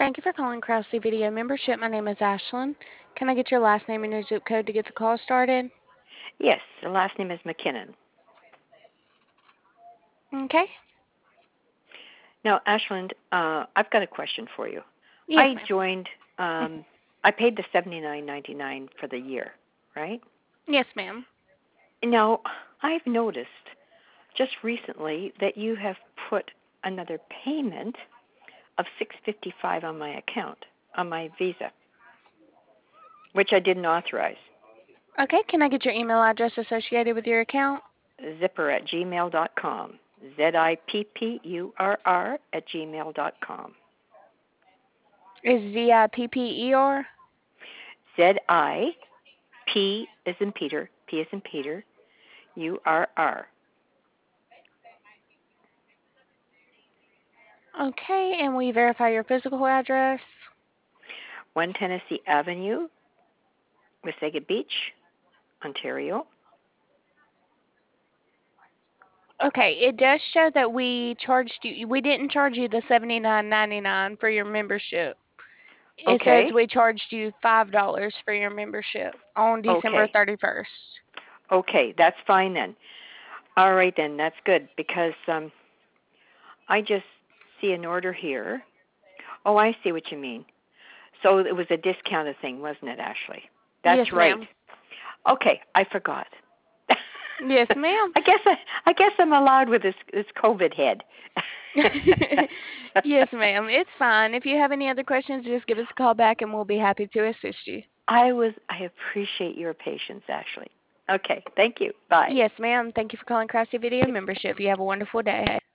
Thank you for calling Krause Video Membership. My name is Ashlyn. Can I get your last name and your zip code to get the call started? Yes, the last name is McKinnon. Okay. Now, Ashland, I've got a question for you. Yes, I ma'am. joined. I paid the $79.99 for the year, right? Yes, ma'am. Now, I've noticed just recently that you have put another payment of $6.55 on my account on my Visa, which I didn't authorize. Okay, can I get your email address associated with your account? Zipper@gmail.com. ZIPPURR@gmail.com. Is ZIPPER? ZIP as in Peter, P as in Peter, URR. Okay, and will you verify your physical address? 1 Tennessee Avenue, Wasaga Beach, Ontario. Okay, it does show that we didn't charge you the $79.99 for your membership. It says Okay, we charged you $5 for your membership on December okay, 31st. okay, that's fine then. All right then, that's good because I just see an order here. Oh, I see what you mean. So it was a discounted thing, wasn't it, Ashley? Yes, That's right. ma'am. Okay, I forgot. Yes, ma'am. I guess I'm allowed with this COVID head. Yes, ma'am. It's fine. If you have any other questions, just give us a call back and we'll be happy to assist you. I appreciate your patience, Ashley. Okay, thank you. Bye. Yes, ma'am. Thank you for calling Crafty Video Membership. You have a wonderful day.